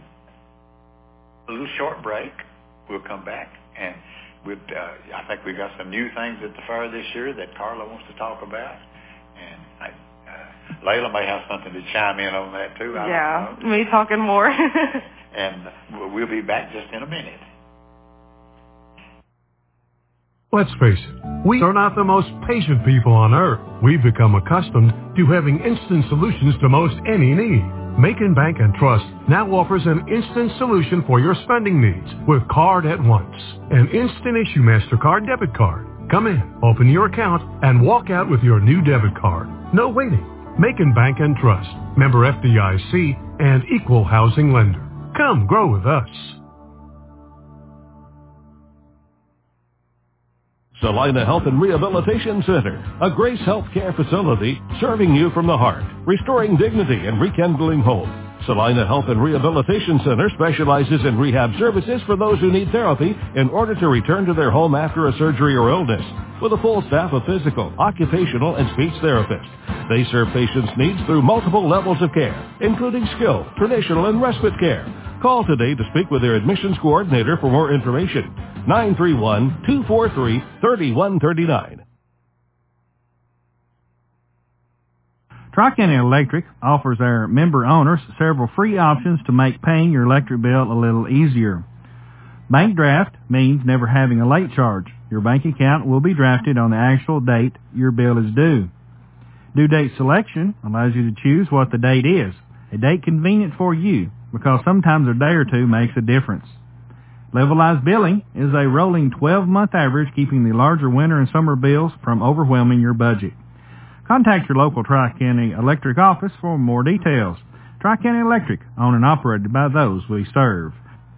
a little short break. We'll come back, and we'll, uh, I think we got some new things at the fair this year that Carla wants to talk about. And I, uh, Layla may have something to chime in on that, too. I yeah, don't know. me talking more. And we'll be back just in a minute. Let's face it, we are not the most patient people on earth. We've become accustomed to having instant solutions to most any need. Macon Bank and Trust now offers an instant solution for your spending needs with Card at Once, an instant issue MasterCard debit card. Come in, open your account, and walk out with your new debit card. No waiting. Macon Bank and Trust, member F D I C, and equal housing lender. Come grow with us. Salina Health and Rehabilitation Center, a Grace Healthcare facility serving you from the heart, restoring dignity and rekindling hope. Salina Health and Rehabilitation Center specializes in rehab services for those who need therapy in order to return to their home after a surgery or illness, with a full staff of physical, occupational, and speech therapists. They serve patients' needs through multiple levels of care, including skilled, traditional, and respite care. Call today to speak with their admissions coordinator for more information. nine three one, two four three, three one three nine. Tri-County Electric offers our member owners several free options to make paying your electric bill a little easier. Bank draft means never having a late charge. Your bank account will be drafted on the actual date your bill is due. Due date selection allows you to choose what the date is, a date convenient for you, because sometimes a day or two makes a difference. Levelized billing is a rolling twelve-month average, keeping the larger winter and summer bills from overwhelming your budget. Contact your local Tri-County Electric office for more details. Tri-County Electric, owned and operated by those we serve.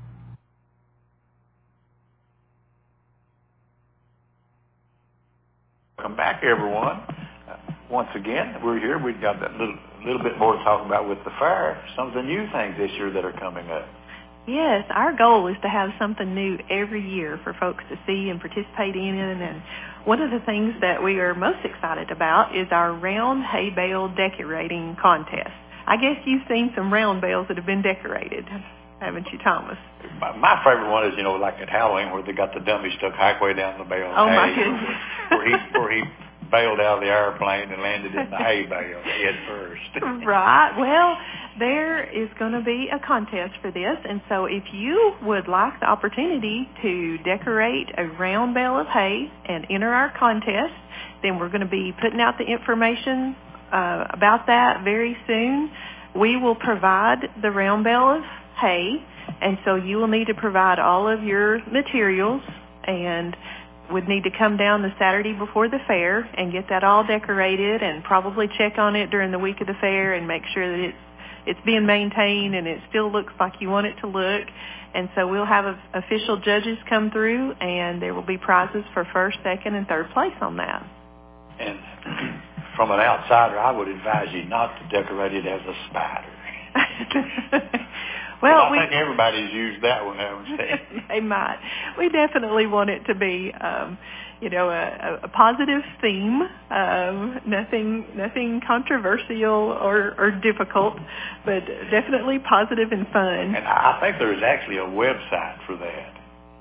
Welcome back, everyone. Uh, once again, we're here. We've got a little, little bit more to talk about with the fair. Some of the new things this year that are coming up. Yes, our goal is to have something new every year for folks to see and participate in. And one of the things that we are most excited about is our round hay bale decorating contest. I guess you've seen some round bales that have been decorated, haven't you, Thomas? My, my favorite one is, you know, like at Halloween where they got the dummy stuck halfway down the bale. Oh, hay, my goodness. Where he, where he bailed out of the airplane and landed in the hay bale head first. Right. Well, there is going to be a contest for this, and so if you would like the opportunity to decorate a round bale of hay and enter our contest, then we're going to be putting out the information uh, about that very soon. We will provide the round bale of hay, and so you will need to provide all of your materials and would need to come down the Saturday before the fair and get that all decorated and probably check on it during the week of the fair and make sure that it's it's being maintained and it still looks like you want it to look. And so we'll have a, official judges come through, and there will be prizes for first, second, and third place on that. And from an outsider, I would advise you not to decorate it as a spider. Well, well, I we, think everybody's used that one, haven't they? They might. We definitely want it to be, um, you know, a, a positive theme, um, nothing nothing controversial or, or difficult, but definitely positive and fun. And I think there's actually a website for that.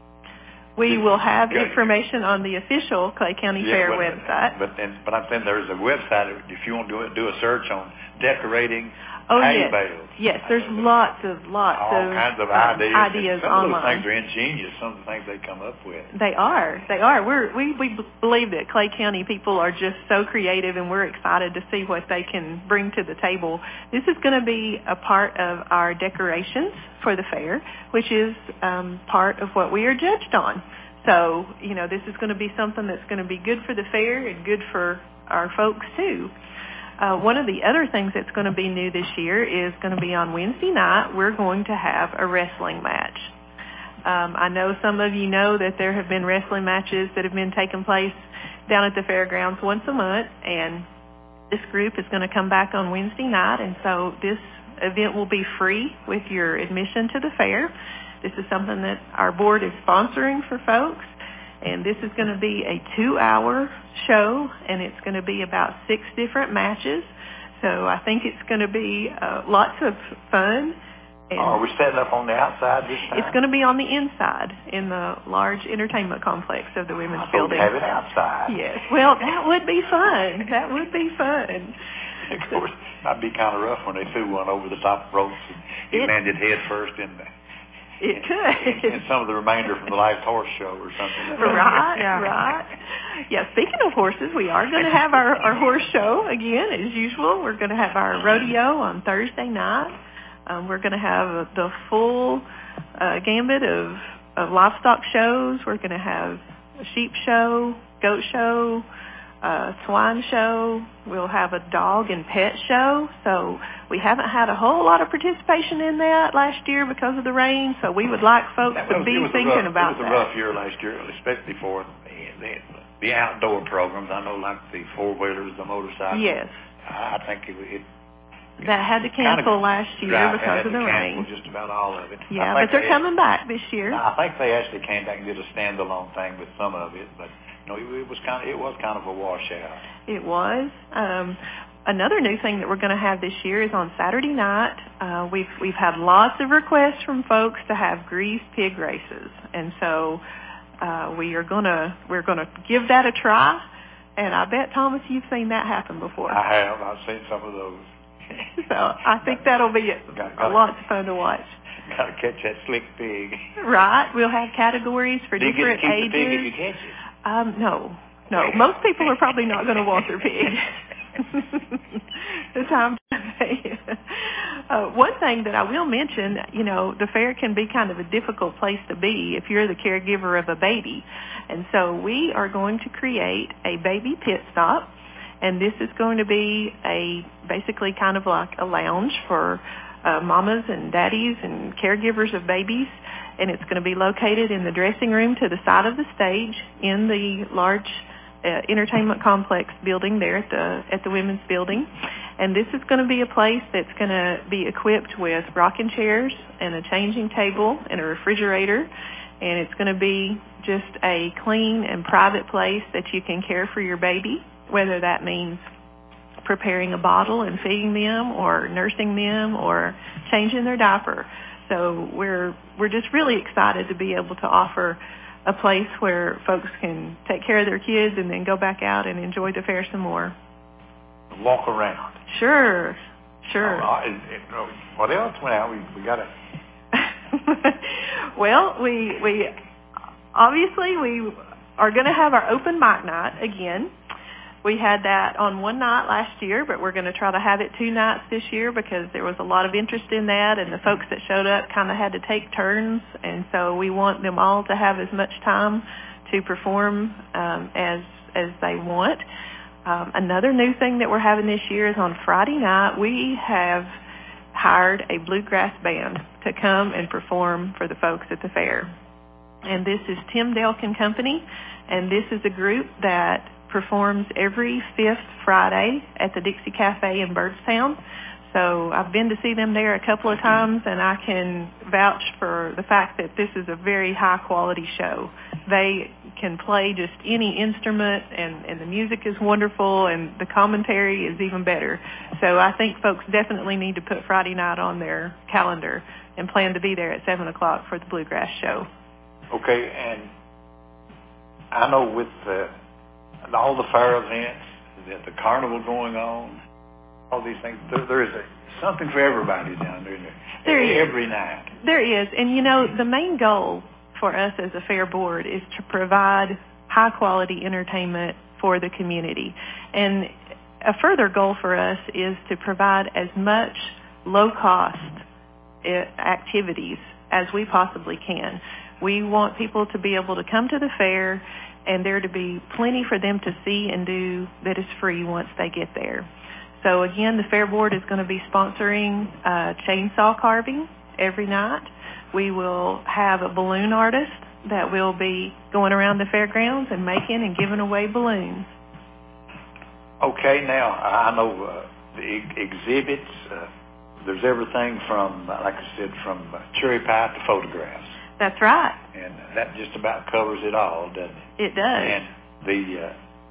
We will have Yeah. information on the official Clay County Yeah, Fair but, website. But and, but I'm saying there's a website if you want to do, it, do a search on decorating Oh, hay yes. bales. Yes, there's lots of, lots all of, kinds of um, ideas. ideas some online. of those things are ingenious. Some of the things they come up with. They are. They are. We're, we we believe that Clay County people are just so creative, and we're excited to see what they can bring to the table. This is going to be a part of our decorations for the fair, which is um, part of what we are judged on. So, you know, this is going to be something that's going to be good for the fair and good for our folks, too. Uh, one of the other things that's going to be new this year is going to be on Wednesday night, we're going to have a wrestling match. Um, I know some of you know that there have been wrestling matches that have been taking place down at the fairgrounds once a month, and this group is going to come back on Wednesday night, and so this event will be free with your admission to the fair. This is something that our board is sponsoring for folks, and this is going to be a two-hour show, and it's going to be about six different matches. So I think it's going to be uh, lots of fun. And oh, are we setting up on the outside this time? It's going to be on the inside in the large entertainment complex of the women's I building. We have it outside. Yes. Well, that would be fun. That would be fun. Of course, that'd be kind of rough when they threw one over the top ropes and he It- landed head first in the It could. And some of the remainder from the last horse show or something. Right, Yeah. right. Yeah, speaking of horses, we are going to have our, our horse show again, as usual. We're going to have our rodeo on Thursday night. Um, we're going to have the full uh, gambit of, of livestock shows. We're going to have a sheep show, goat show, uh, swine show. We'll have a dog and pet show. So we haven't had a whole lot of participation in that last year because of the rain. So we would like folks That to was- be it was a thinking rough, about It was that. a rough year last year, especially for the, the, the outdoor programs. I know, like the four-wheelers, the motorcycles. Yes. I think it, it That had to kind cancel of, last year right, because had of to the cancel rain. just about all of it. Yeah, I but think they're they- coming back this year. I think they actually came back and did a standalone thing with some of it, but you know, it, it was kind of it was kind of a washout. It was. Um, another new thing that we're going to have this year is on Saturday night. Uh, we've we've had lots of requests from folks to have greased pig races, and so uh, we are gonna we're gonna give that a try. And I bet, Thomas, you've seen that happen before. I have. I've seen some of those. So I think that'll be a, a lot of fun to watch. Got to catch that slick pig. Right. We'll have categories for Do you get to different keep ages. the pig if you catch it? Um, no, no. Most people are probably not going to want their pig. The time to pay. Uh, one thing that I will mention, you know, the fair can be kind of a difficult place to be if you're the caregiver of a baby. And so we are going to create a baby pit stop. And this is going to be a basically kind of like a lounge for uh, mamas and daddies and caregivers of babies. And it's going to be located in the dressing room to the side of the stage in the large uh, entertainment complex building there at the at the women's building. And this is going to be a place that's going to be equipped with rocking chairs and a changing table and a refrigerator. And it's going to be just a clean and private place that you can care for your baby, whether that means preparing a bottle and feeding them or nursing them or changing their diaper. So we're we're just really excited to be able to offer a place where folks can take care of their kids and then go back out and enjoy the fair some more. Walk around. Sure, sure. Oh, it, it, oh, what else went out? We we got to. Well, we we obviously we are going to have our open mic night again. We had that on one night last year, but we're going to try to have it two nights this year because there was a lot of interest in that, and the folks that showed up kind of had to take turns, and so we want them all to have as much time to perform um, as as they want. Um, another new thing that we're having this year is on Friday night, we have hired a bluegrass band to come and perform for the folks at the fair. And this is Tim Delkin Company, and this is a group that performs every fifth Friday at the Dixie Cafe in Birdstown. So I've been to see them there a couple of times, and I can vouch for the fact that this is a very high-quality show. They can play just any instrument, and, and the music is wonderful, and the commentary is even better. So I think folks definitely need to put Friday night on their calendar and plan to be there at seven o'clock for the Bluegrass Show. Okay, and I know with the, all the fair events, the, the carnival going on, all these things, there, there is a, something for everybody down there, there every is. night. There is. And, you know, the main goal for us as a fair board is to provide high-quality entertainment for the community. And a further goal for us is to provide as much low-cost activities as we possibly can. We want people to be able to come to the fair and there to be plenty for them to see and do that is free once they get there. So again, the Fair Board is going to be sponsoring uh, chainsaw carving every night. We will have a balloon artist that will be going around the fairgrounds and making and giving away balloons. Okay, now I know uh, the exhibits, uh, there's everything from, uh, like I said, from uh, cherry pie to photographs. That's right. And that just about covers it all, doesn't it? It does. And the,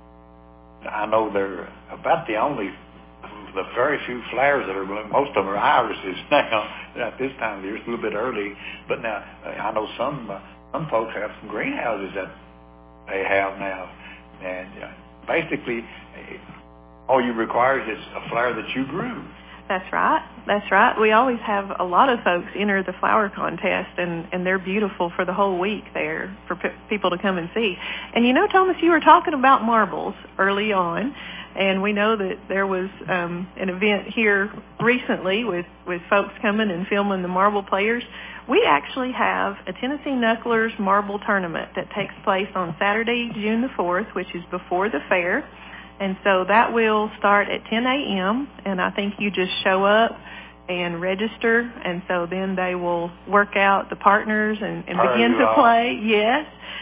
uh, I know they're about the only, the very few flowers that are blooming. Most of them are irises now. At this time of the year, it's a little bit early. But now, I know some uh, some folks have some greenhouses that they have now. And uh, basically, all you require is a flower that you grew. That's right. That's right. We always have a lot of folks enter the flower contest, and, and they're beautiful for the whole week there for p- people to come and see. And you know, Thomas, you were talking about marbles early on, and we know that there was um, an event here recently with, with folks coming and filming the marble players. We actually have a Tennessee Knucklers marble tournament that takes place on Saturday, June the fourth, which is before the fair. And so that will start at ten a.m., and I think you just show up and register, and so then they will work out the partners and, and begin to play. Yes,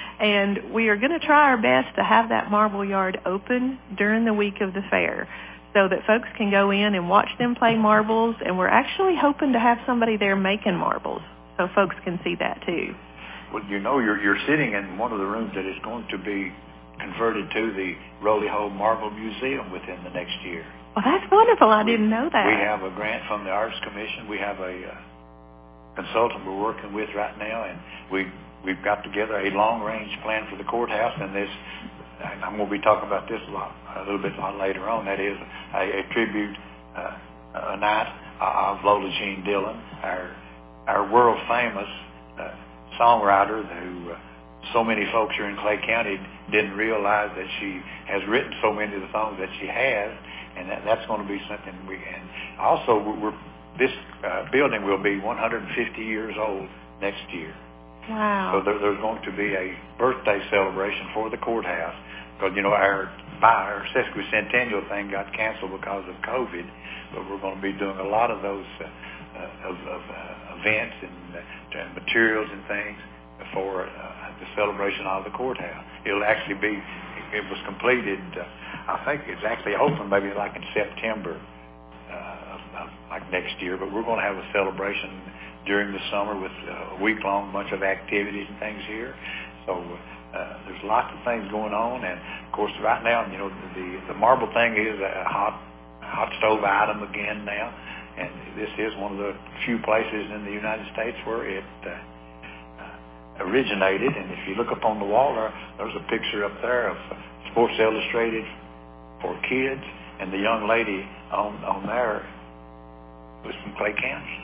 and we are going to try our best to have that marble yard open during the week of the fair so that folks can go in and watch them play marbles, and we're actually hoping to have somebody there making marbles so folks can see that too. Well, you know, you're, you're sitting in one of the rooms that is going to be converted to the Roley Hole Marble Museum within the next year. Well, that's wonderful. I we, didn't know that. We have a grant from the Arts Commission. We have a uh, consultant we're working with right now, and we, we've got together a long-range plan for the courthouse, and this, and I'm going to be talking about this a lot, a little bit later on. That is a, a tribute, uh, a night of Lola Jean Dillon, our, our world-famous uh, songwriter who uh, so many folks here in Clay County didn't realize that she has written so many of the songs that she has, and that, that's going to be something we. And also, we're, we're this uh, building will be one hundred fifty years old next year. Wow! So there, there's going to be a birthday celebration for the courthouse because you know our our sesquicentennial thing got canceled because of COVID, but we're going to be doing a lot of those uh, uh, of, of uh, events and uh, materials and things for uh, the celebration of the courthouse. It'll actually be, it was completed, uh, I think it's actually open maybe like in September uh, of, of, like next year, but we're going to have a celebration during the summer with a week-long bunch of activities and things here. So uh, there's lots of things going on, and of course right now, you know, the, the marble thing is a hot, hot stove item again now, and this is one of the few places in the United States where it uh, originated. And if you look up on the wall there, there's a picture up there of Sports Illustrated for kids, and the young lady on on there was from Clay County.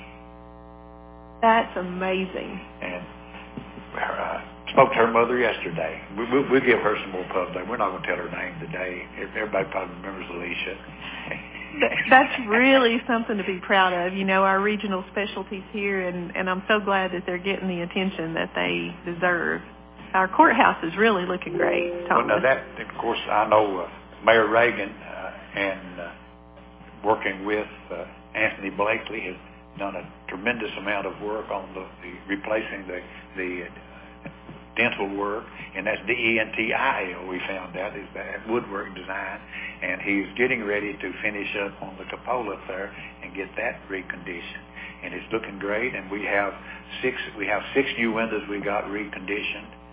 That's amazing. And uh, spoke to her mother yesterday. We, we, we'll give her some more pub day. We're not going to tell her name today. Everybody probably remembers Alicia. That's really something to be proud of. You know, our regional specialties here, and, and I'm so glad that they're getting the attention that they deserve. Our courthouse is really looking great, Thomas. Well, now that, of course, I know uh, Mayor Reagan uh, and uh, working with uh, Anthony Blakely has done a tremendous amount of work on the, the replacing the the uh, dental work, and that's D E N T I L. We found out is that woodwork design, and he's getting ready to finish up on the cupola up there and get that reconditioned, and it's looking great. And we have six we have six new windows we got reconditioned,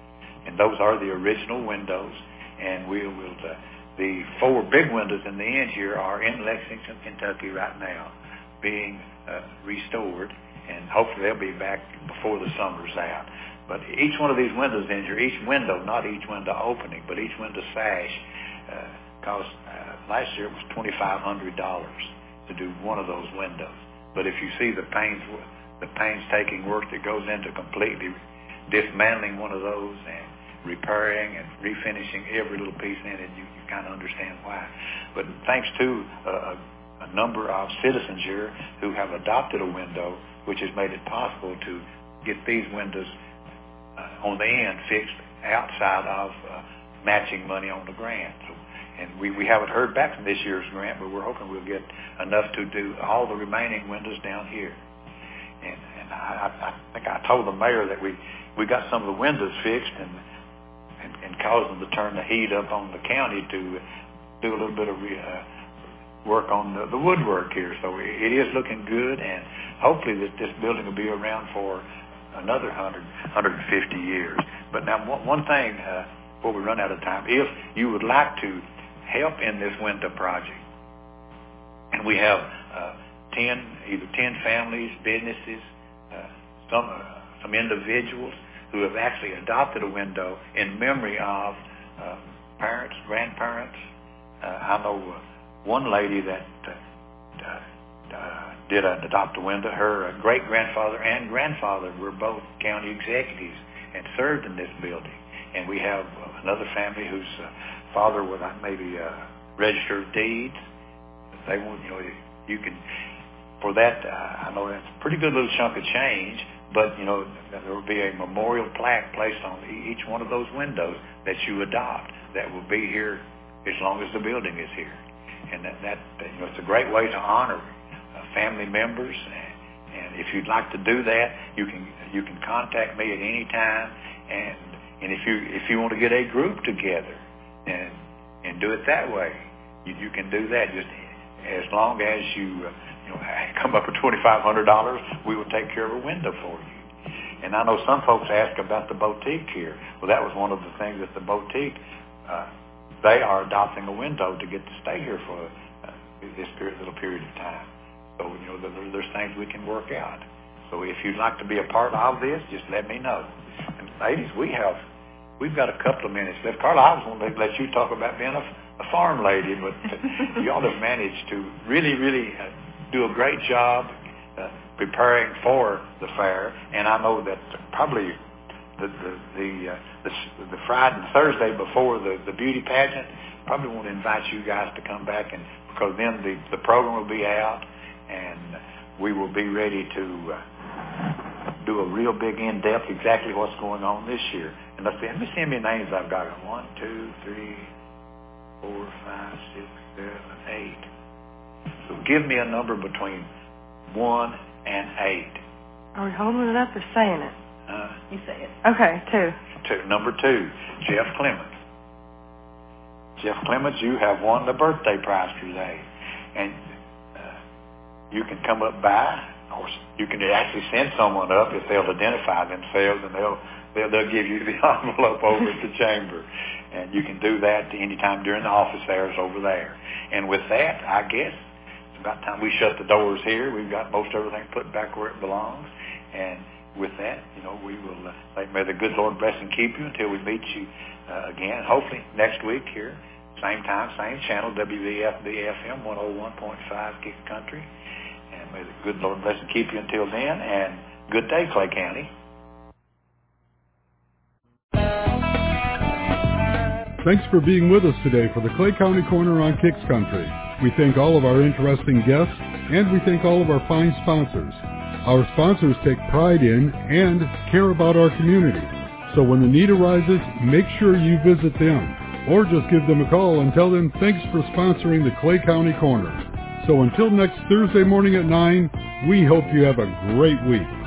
and those are the original windows. And we will, uh, the four big windows in the end here are in Lexington, Kentucky right now, being uh, restored, and hopefully they'll be back before the summer's out. But each one of these windows in here, each window, not each window opening, but each window sash, uh, cost, uh, last year it was twenty-five hundred dollars to do one of those windows. But if you see the pains, the painstaking work that goes into completely dismantling one of those and repairing and refinishing every little piece in it, you, you kind of understand why. But thanks to uh, a number of citizens here who have adopted a window, which has made it possible to get these windows uh, on the end fixed outside of uh, matching money on the grant. So, and we, we haven't heard back from this year's grant, but we're hoping we'll get enough to do all the remaining windows down here. And, and I, I think I told the mayor that we, we got some of the windows fixed and, and, and caused them to turn the heat up on the county to do a little bit of re, uh, work on the, the woodwork here. So it is looking good, and hopefully that this building will be around for another one hundred, one hundred fifty years. But now one, one thing, uh, before we run out of time, if you would like to help in this window project, and we have uh, ten, either ten families, businesses, uh, some uh, some individuals who have actually adopted a window in memory of uh, parents, grandparents. Uh, I know uh, one lady that uh, uh, did uh, adopt a window. Her uh, great-grandfather and grandfather were both county executives and served in this building. And we have uh, another family whose uh, father was uh, maybe uh, register of deeds. They want, you know, you can, for that, uh, I know that's a pretty good little chunk of change, but, you know, there will be a memorial plaque placed on each one of those windows that you adopt that will be here as long as the building is here. And that, that you know, it's a great way to honor uh, family members. And, and if you'd like to do that, you can you can contact me at any time. And and if you if you want to get a group together and and do it that way, you, you can do that. Just as long as you uh, you know come up with twenty-five hundred dollars, we will take care of a window for you. And I know some folks ask about the boutique here. Well, that was one of the things that the boutique. Uh, They are adopting a window to get to stay here for uh, this period, little period of time. So, you know, there, there's things we can work out. So if you'd like to be a part of this, just let me know. And ladies, we have, we've got a couple of minutes left. Carla, I was going to let you talk about being a, a farm lady, but y'all have managed to really, really uh, do a great job uh, preparing for the fair. And I know that probably the the the, uh, the the Friday and Thursday before the, the beauty pageant, probably want to invite you guys to come back, and because then the, the program will be out and we will be ready to uh, do a real big in-depth exactly what's going on this year. And let's see, let me see how many names I've got. One, two, three, four, five, six, seven, eight. So give me a number between one and eight. Are we holding it up or saying it? Uh, You say it. Okay, two. two. Number two, Jeff Clements. Jeff Clements, you have won the birthday prize today. And uh, you can come up by, or you can actually send someone up if they'll identify themselves, and they'll they'll, they'll give you the envelope over at the chamber. And you can do that any time during the office hours over there. And with that, I guess it's about time we shut the doors here. We've got most everything put back where it belongs. And with that, you know, we will uh, say, may the good Lord bless and keep you until we meet you uh, again, hopefully next week here, same time, same channel, W V F B F M one oh one point five Kick Country. And may the good Lord bless and keep you until then, and good day, Clay County. Thanks for being with us today for the Clay County Corner on Kicks Country. We thank all of our interesting guests, and we thank all of our fine sponsors. Our sponsors take pride in and care about our community. So when the need arises, make sure you visit them or just give them a call and tell them thanks for sponsoring the Clay County Corner. So until next Thursday morning at nine, we hope you have a great week.